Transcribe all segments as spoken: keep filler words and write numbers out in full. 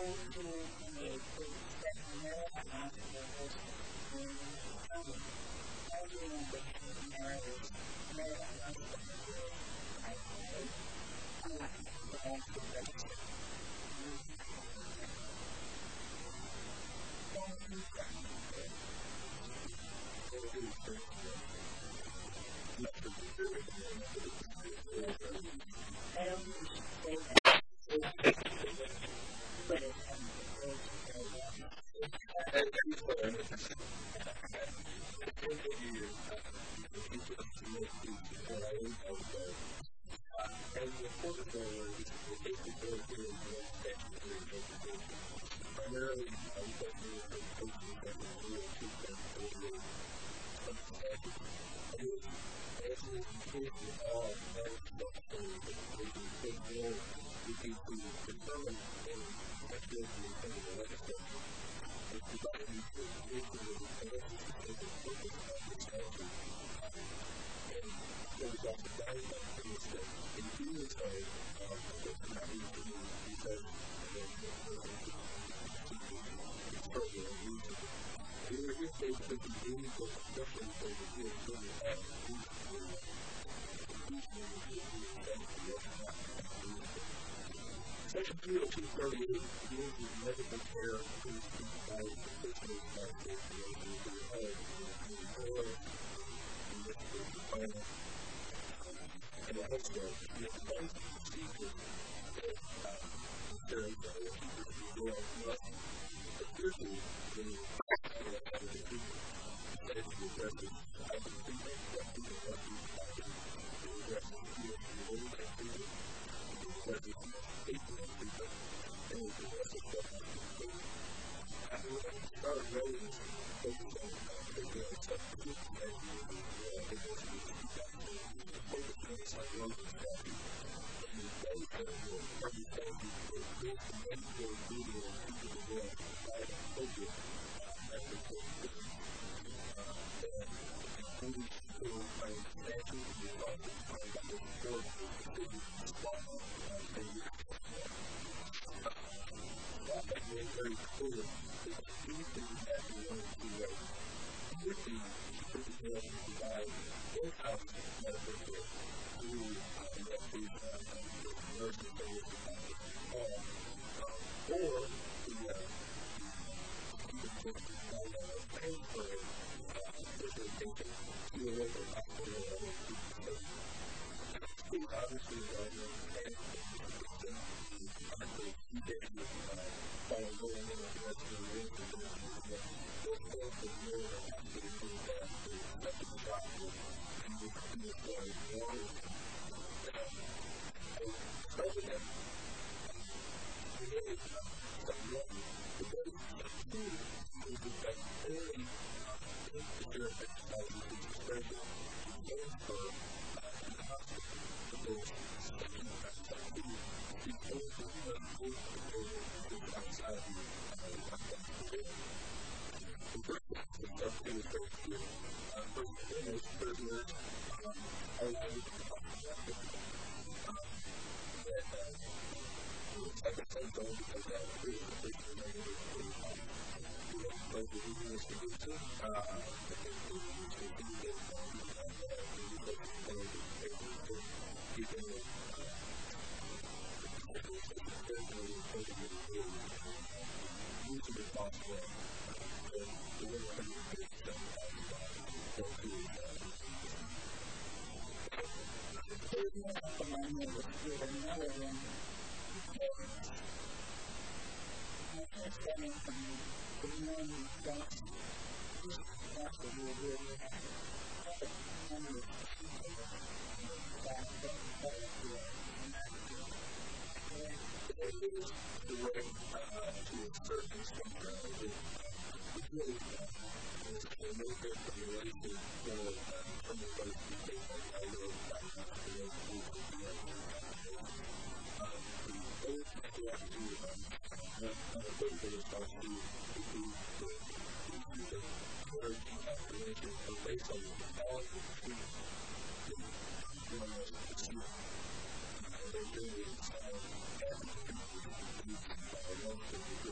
Thank you.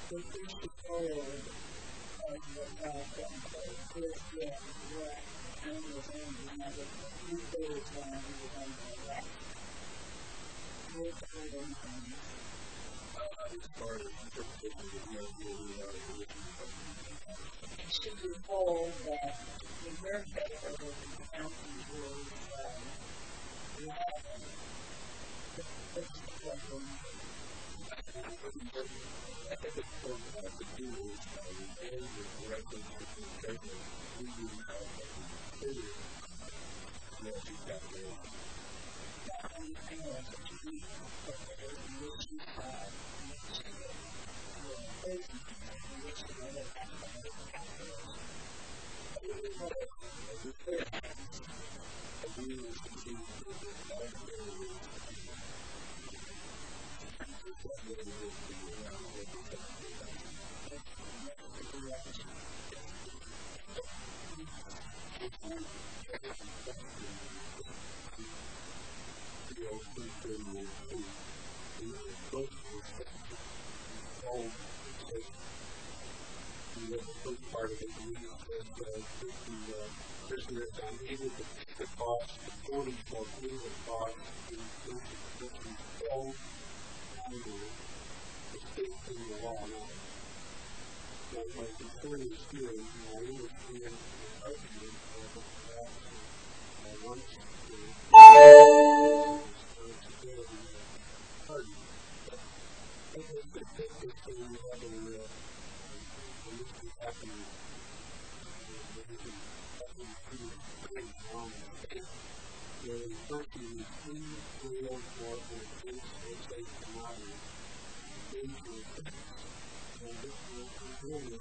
the issue forward of the fact that first yet what animals and another few days when he was on the left. What kind of things? As far as interpretation of the idea we are it should be told that in your paper with the county was um, I think it's important uh, to do is uh, retain the correctness of the statement we do now consider what you got there. Part of it, we uh, the uh, prisoner is unable to pay the cost, according to the cost, in the all the state in the law. So my concern is here, you know, I understand the argument of the fact that once the responsibility of the party, but I think the thing is that we have a real and this is happening, uh, this is happening pretty, pretty long. So, first, you need three real for a case or say commodity, danger, and this is really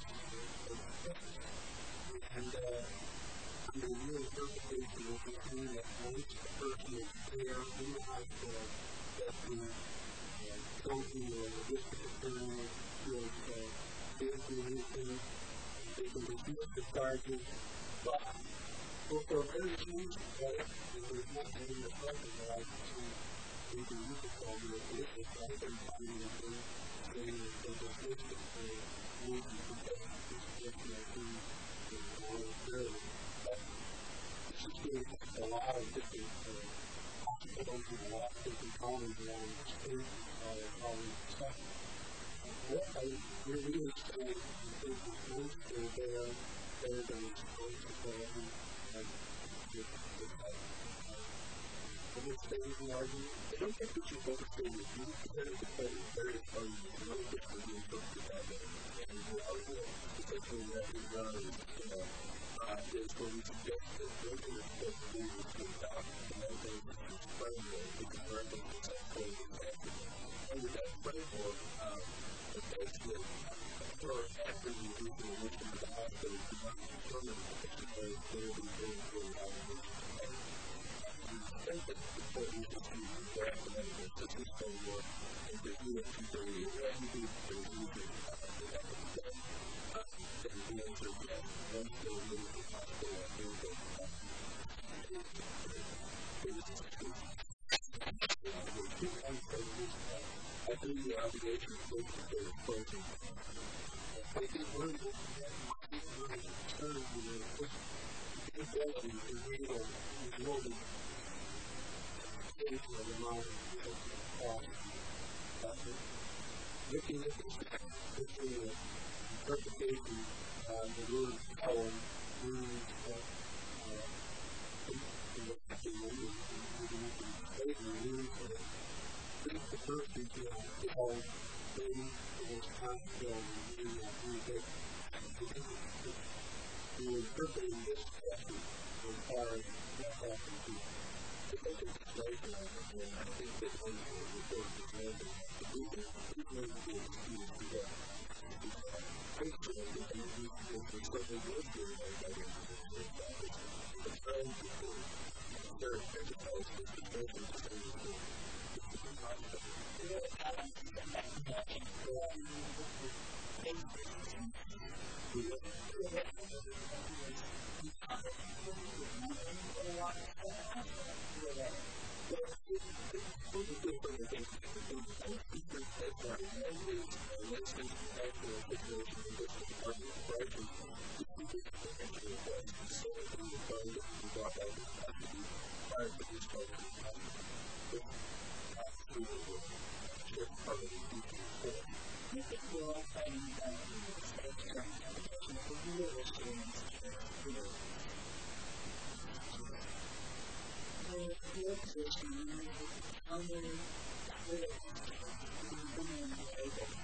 and, uh, under your interpretation, it would mean that once the person is there in the hospital, that the uh, county or the district attorney feels, uh, they can do anything, they can reduce the charges, but for for very few, uh, if there's not any effective that I can see, they can use the charges if this is like everybody in the thing, saying that there's a list of the rules and protections, this person I think is voluntarily, but this is doing a lot of different uh, hospitals and a lot of different counties around the state, uh, all these stuff. What I really understand is that there's no still there, better than responsibility and with the I would say the argument. I don't think we should focus on the view because the point is very argument. I don't think we're being focused on that. And the argument essentially that we run is, you know, uh, is where we suggest that those who are supposed to do is to adopt the measures to framework with the directive to set forward the example. Under that framework, um, basically, for after you do the admission to the hospital, you must determine particular ability to do the obligation. I think that the point is that you grab the medical assistance framework and that you have to do the remedy to remove it after that was done. And the answer is yes, once they remove the hospital, I think that I think the obligation is supposed to be closing. I think one of the concerns with this inability to real more than of the amount of cost. Looking at this, looking at interpretation, uh, the word power means that the person to call things or hospital in that music to interpret this question as far as what happened to the patient situation. And I think that one of the reports is known to be the people who do excuse to that. Basically, I think that we can certainly go through that by the end of the the trying to do very digitized with the person to say that the hospital. Thank you. prior to this point, we were just part of the future before. I think we're all fighting about the real issues. The real position is how many little women are able to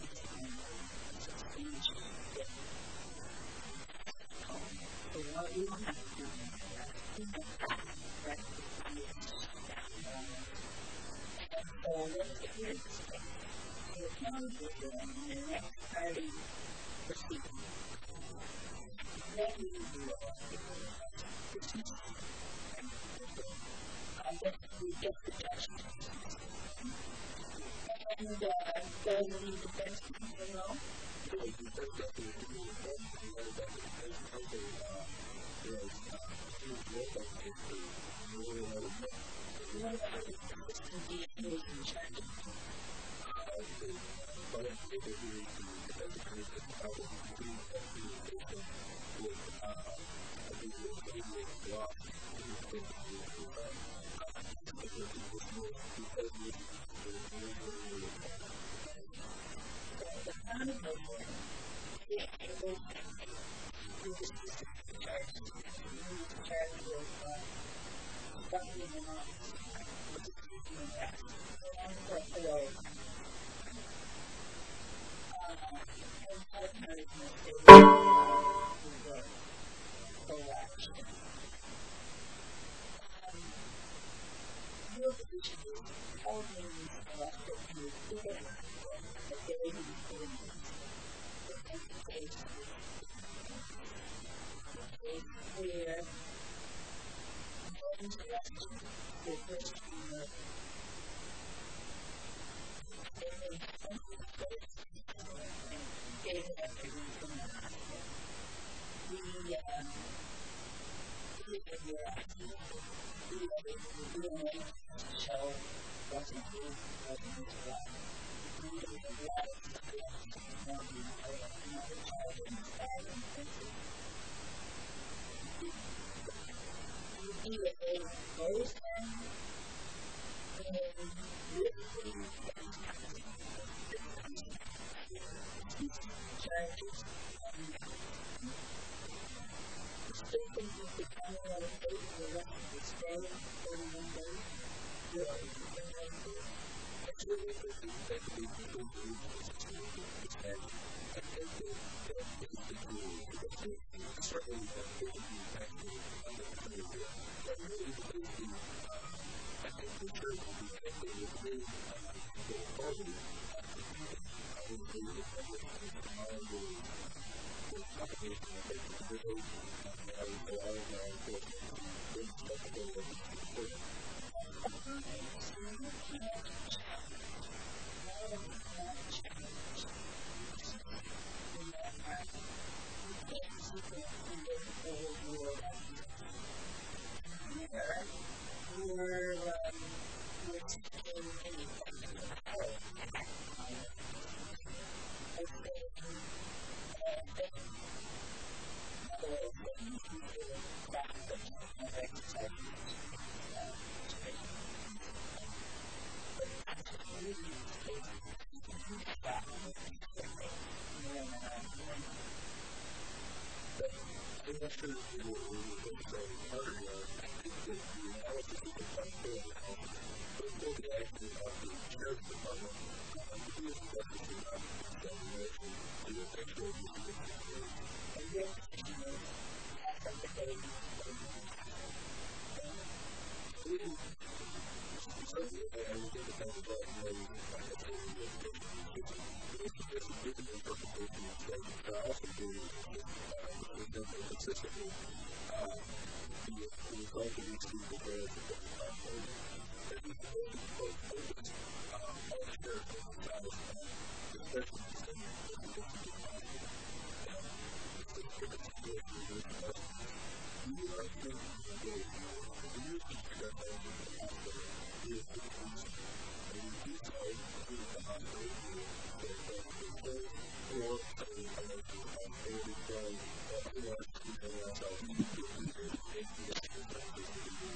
substantiate so what we want to do is practically and so let's get rid of stuff. So how is it doing in the next party proceeding? That means we will I guess we get the judgment. And uh, does it need defense people know? Yeah, you said that there was a defense and you know that the defense counsel was he was looked at as to really let it go. What about the assistant D A who's in charge of it? But I think that he was the defense attorney that I was doing that communication with, I think it was David Block, who was basically the defense. Because he was more, because he was the community. The kind of person is able to do this in charge of in charge of something in office, which is in that. And for hello. And how can I say that co-action? Your position is holding these elected groups together. But they may be doing this. The education is where one's election will first be the gave everything from the hospital. We, uh, we were asking we were doing a show wasn't good, wasn't as well. We were doing a lot of stuff on another child in the bag and things like that. We do a day close down and really charges and still think you could come in on a date for the rest of the stay thirty-one days. Really, It's really interesting that the people who do this is that I think that the people who certainly have been actually understanding it, but really because the, I think the church will be actually within the quality of the people. I would say that that was the mind of the combination of the people and having a lot of our important things that go with the church. We're, um, we're teaching anything. I'm not sure if you were going to say part of that. I think that the analysis of the possibility of but what we actually have the sheriff's department to do is definitely not examination to the actual investigation. And this is authenticating. Certainly, I would think about the fact that it's a different interpretation of things, but I also believe that consistently, uh, the result of these two prayers is that that we can hold the close focus on the sheriff and the battles, especially the same as the different times. And it's a different situation in this question. We are thinking of ways to use the sheriff and the hospital is the police. And we do so through the hospital with the control or the information on daily flow or otherwise to know ourselves to do the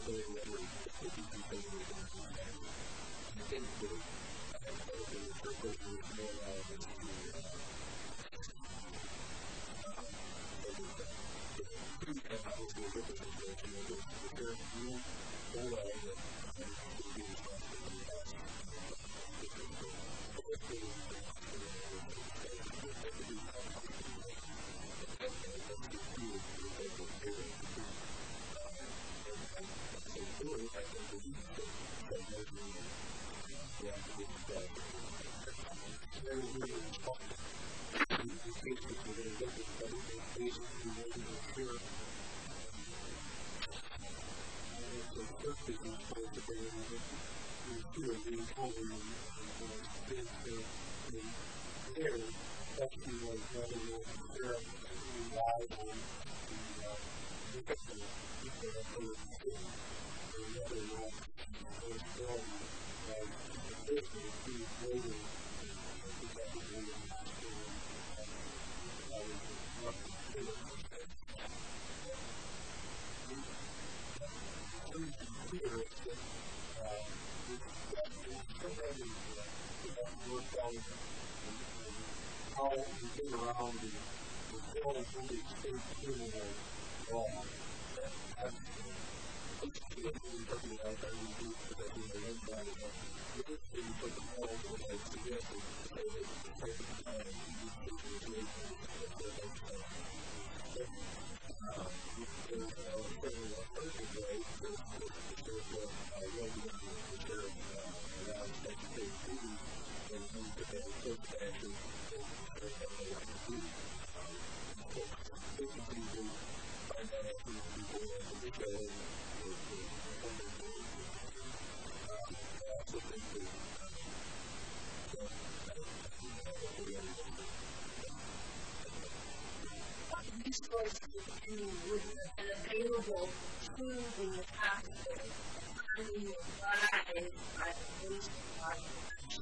resources you would have been available to the hospital on your lives by the police department.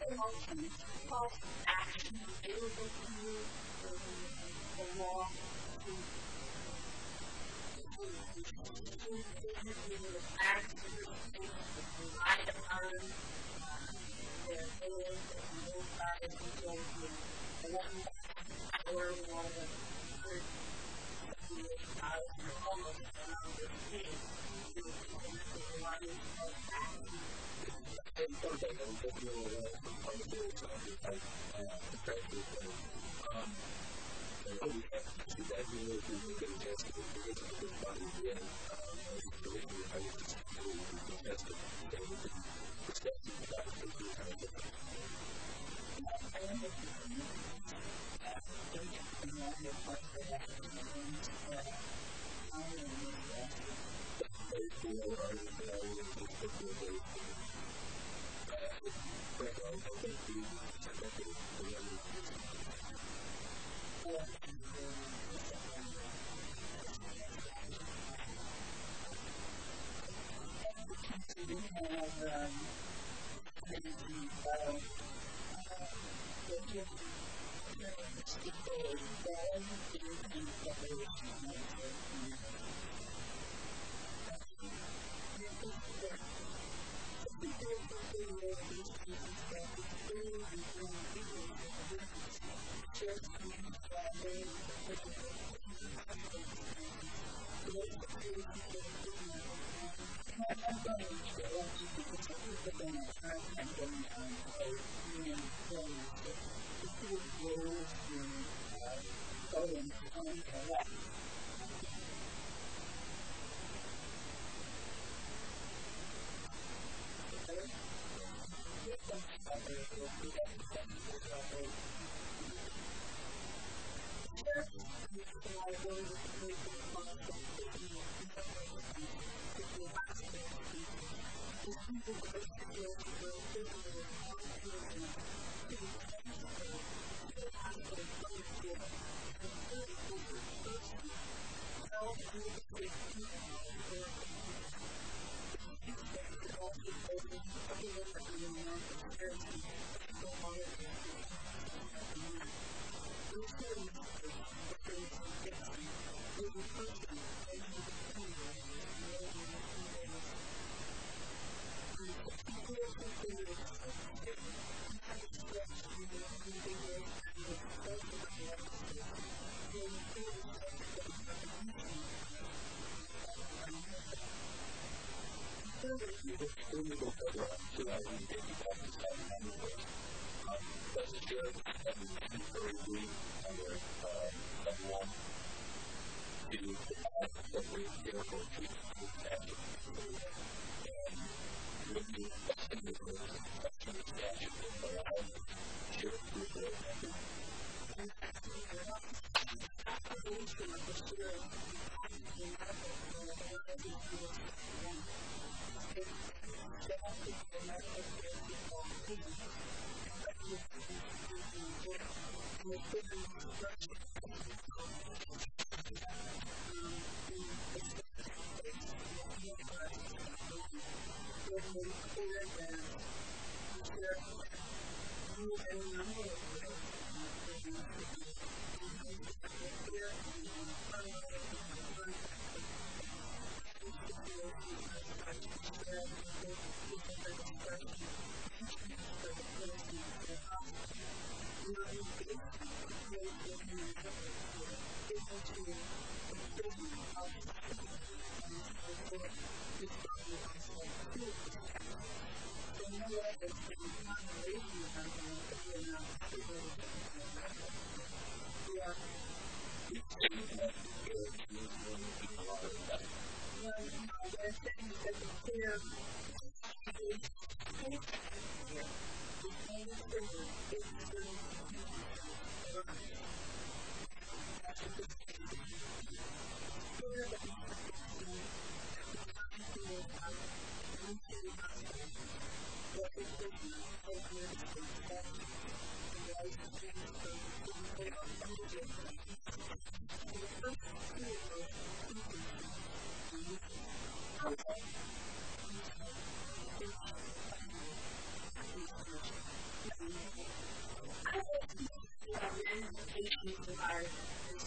emotions, false action available to you for the law to to act to rely upon their ability to move by the people who one power one of the out of almost around the state to the life of action. And something I'm just doing a lot of pharmaceutical science, like, uh, effectively, um, and we have to that we need to make a chance to get to the body again, um, and to make it, I guess, to be tested, and we can discuss it about it for two times. And if you can, uh, think of the other parts of that, things that I am interested in. Very cool, or, you know, we can put the way but I don't think we check out the other Or we have um, maybe uh, the different people that in separation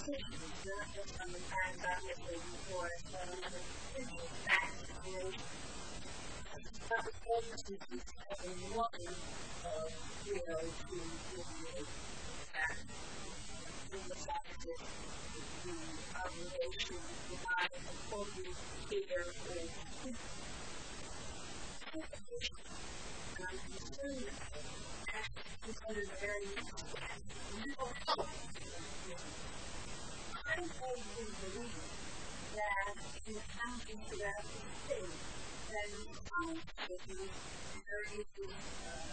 issues, not just on the times obviously before us, but on other facts, situations. That was focused on one of, you know, to really attack the scientists, the obligation to provide appropriate care for and I'm concerned that considered very mental health. I wholly believe that in accounting for that state, that in some cases there is uh,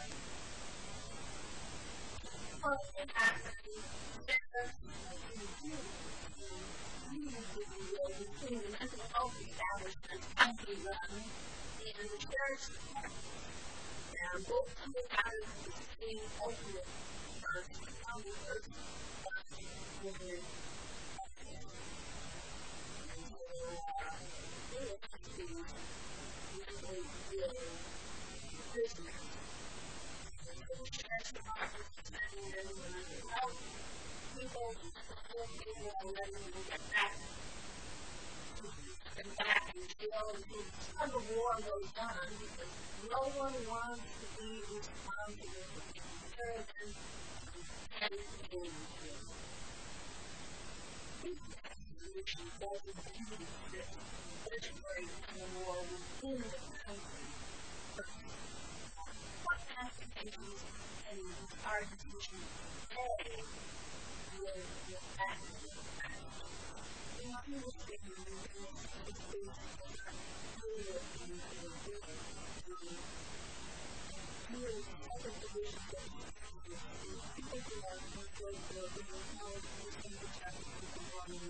something happening there between the mental health establishment and the run and the church. And both coming out of the same ultimate first, on the first within mentally ill prisoners. The church department is sending them mental health people, poor people are letting them get back and back and jail and the tug of war goes on because no one wants to be responsible for taking care of them and getting them. This condition doesn't mean that legislate war within the country. What applications can our decision today with the act of the act? In understanding this, it's based on clear and clear really other divisions that people who are employed for the knowledge of the practice of the law and the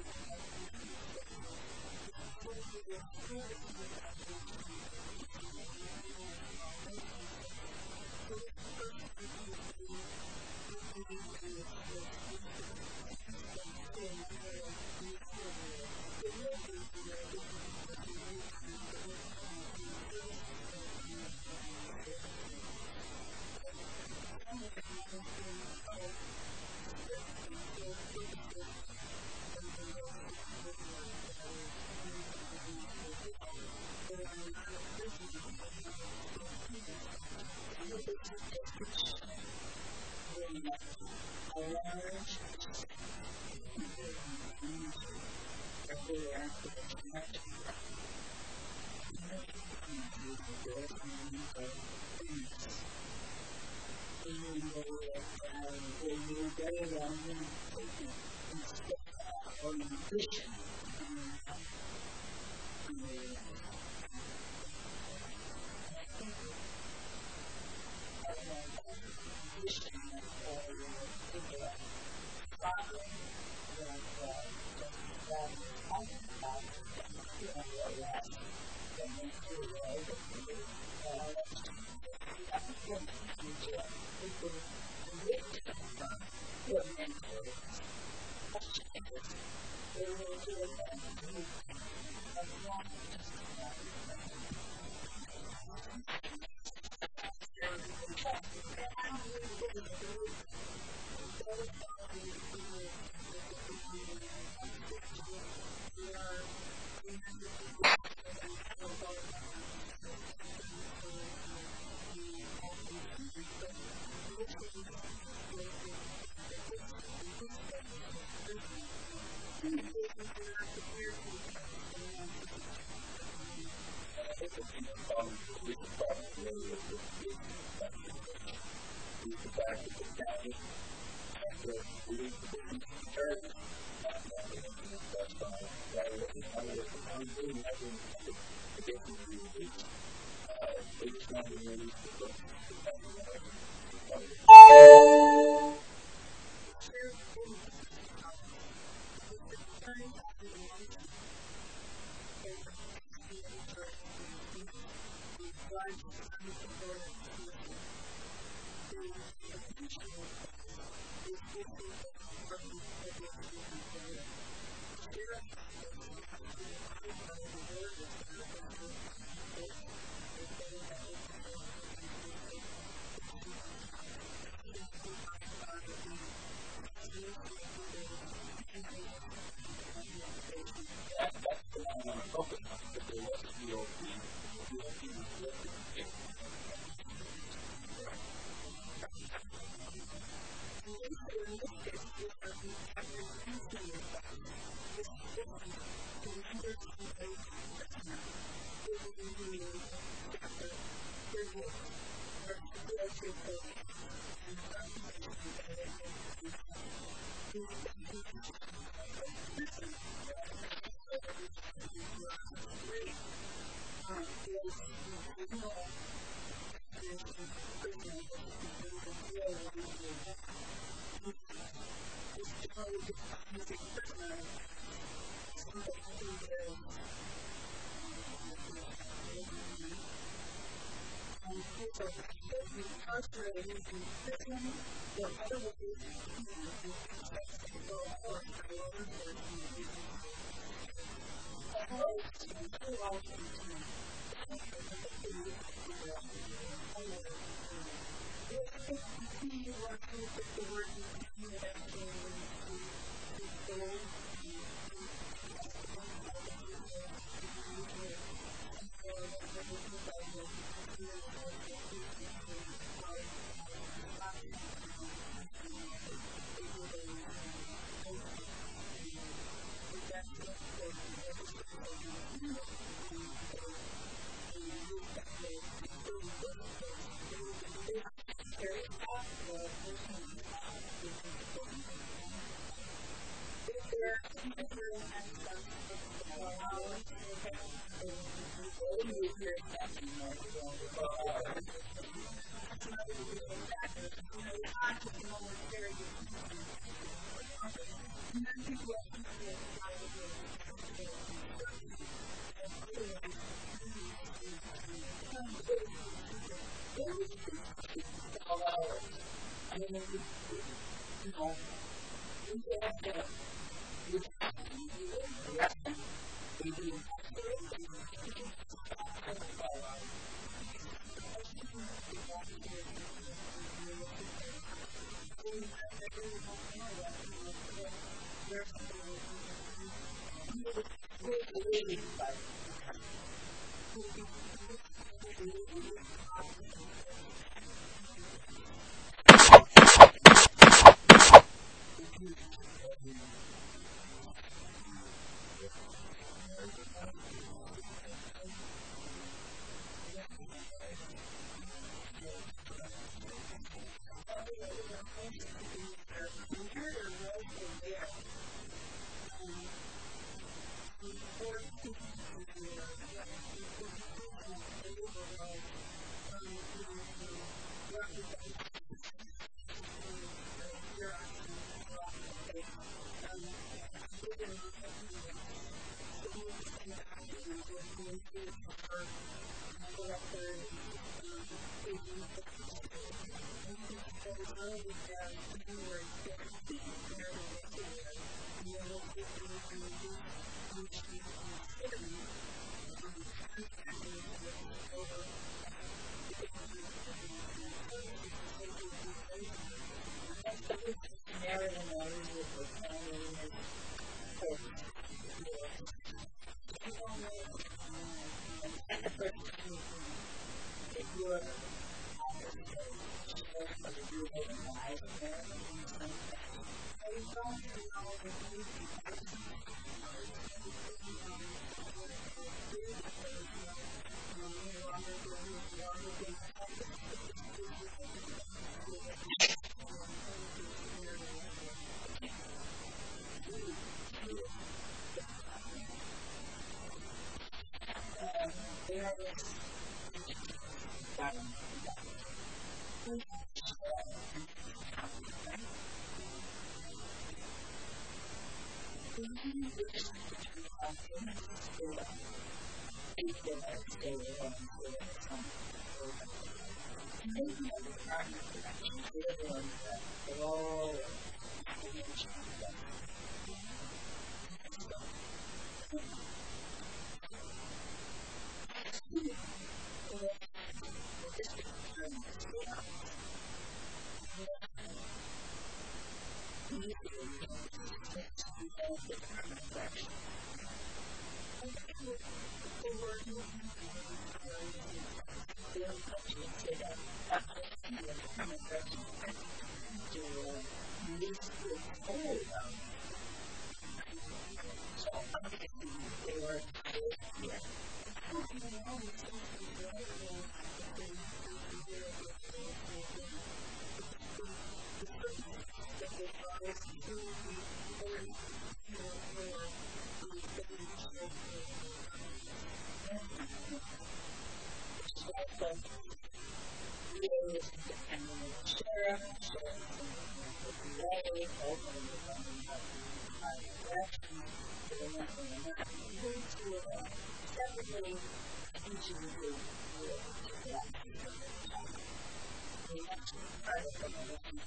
also years depending on the sheriff, sheriff the D A, ultimately depending on the direction, so they're not going to not go to uh, separately each of the group will take it out to the top. We actually part of the election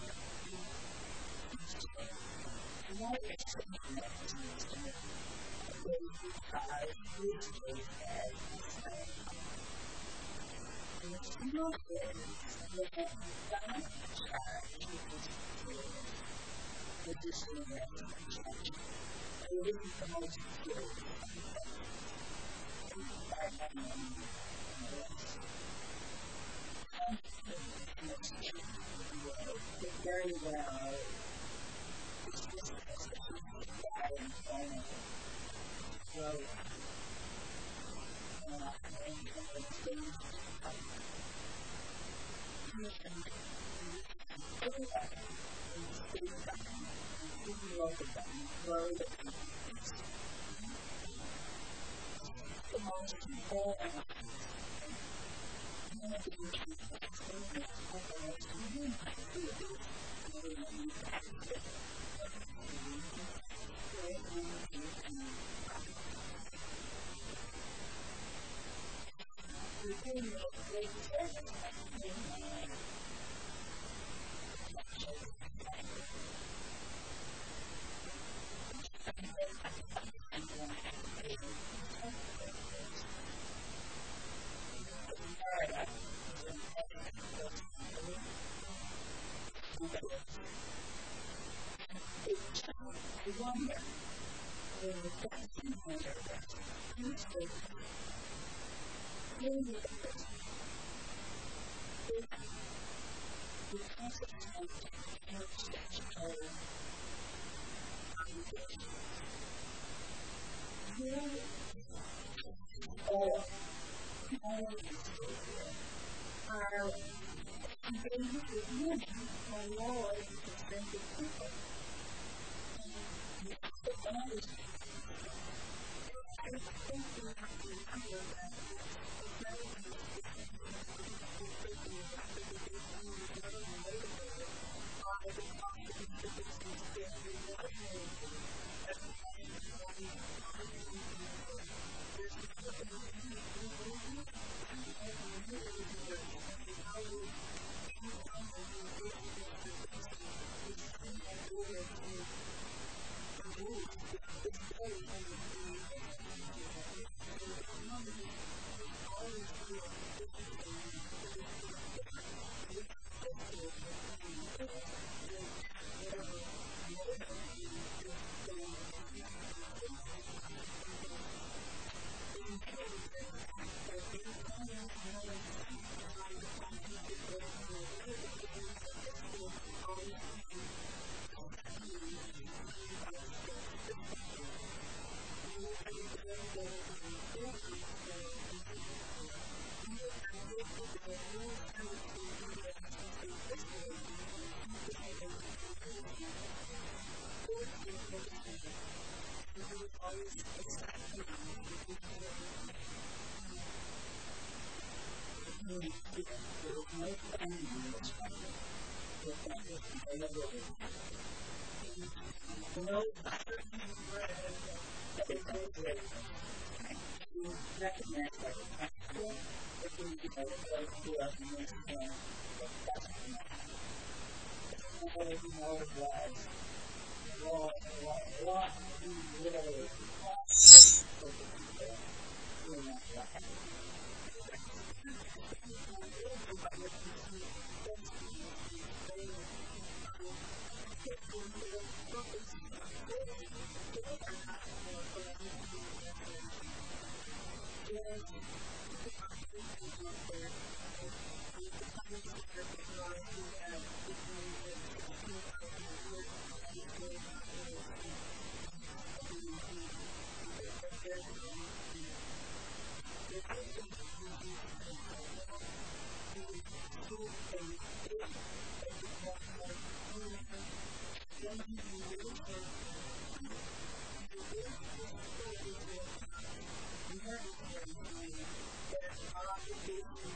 another extension mechanism is to make where you try which case as the same. And the single is that some charge equals additional revenue charge. And this is the most skilled by having a it's very well it's just bad employment growth uh, and it's things everybody in the state government, including local government, grow the communities. The most people and one of the issues that's going to happen is to really do this. I wonder when the vaccine was used to really look at this because of time to have statutory obligations. Really, all all of these are engaged with women on laws and consented people. That is, I think we have to remember that it's not even by the confidence of its standard government. No recognize that actual if we develop those two of them and that's what we know it was what what what we literally cost for the people doing that stuff. Thank you.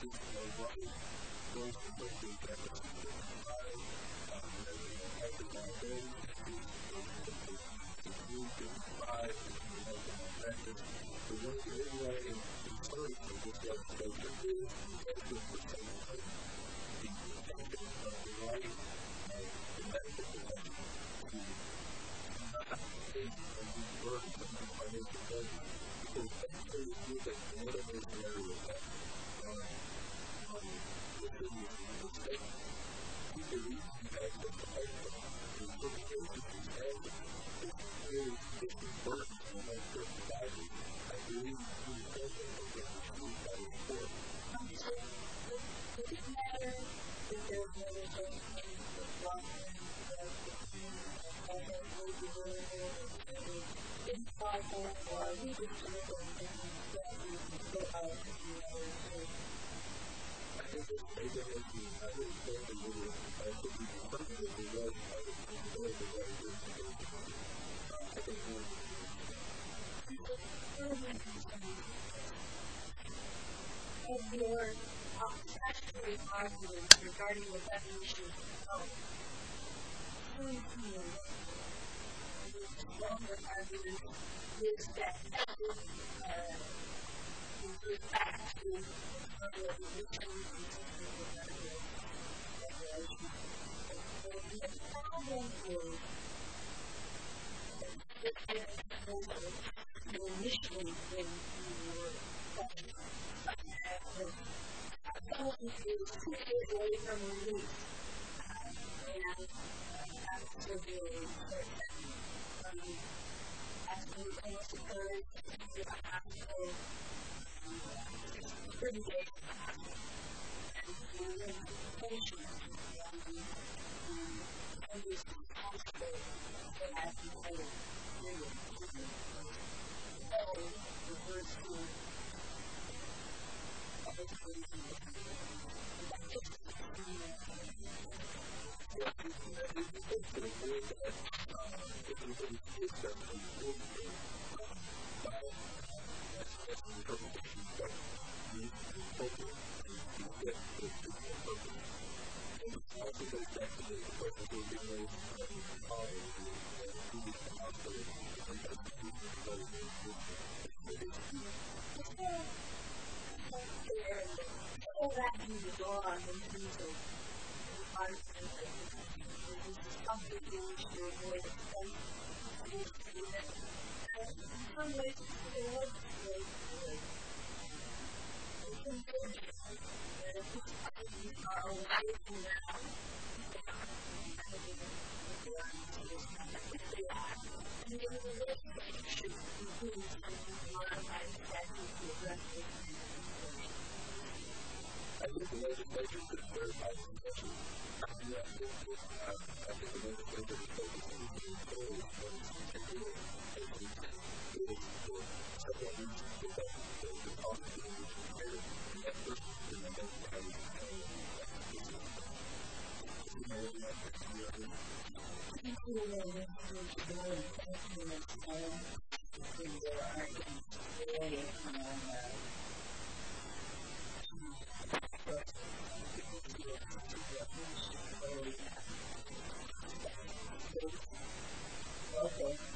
just you know, running goes to put the benefits of the society, um, and then, you know, health and liability, to move to five, you know, the practice. The one thing anyway, in concern for this legislation is the benefit for someone else. The benefit of the right and the medical profession to not face a new burden of the financial burden. Because everything is good that one of those scenarios that um, um, within the state, we can easily access to health care. And so the agencies have to really take these burdens on healthcare providers. I believe we can get them to receive that report. So, does it matter if there's no legislation for blocking the health care delivery in cycle, or are we just looking at things that we can put out in the other state? I think that maybe I would be, I would say that we would, I would be something that we was, I would be very, very good to do. I think we would be. Of your statutory arguments regarding the definition of health, three things. The longer argument is that that would refer back to the religion consistent with medical regulation. And the problem is that this is initially when you were questioning. Someone is two years away from release, and has surgery, um, accident occurs, you have to go thirty days in the hospital, and you're in the patient, and you're in the hospital, they have to go through it. So, the first one, all that can be gone in terms of environment and something you wish to avoid expense and in some ways it's a lot of ways to do it. And if you are away from that, and then the legislation should include something modified statute to address this. I think the legislation should clarify the condition. I think the legislation is focused on the employees and particularly as we can do it for several reasons. The best is the cost of the repair and that person in the most value to pay you know what I think you are doing. I think we will need to do more thinking of time in their arguments today on uh, Okay.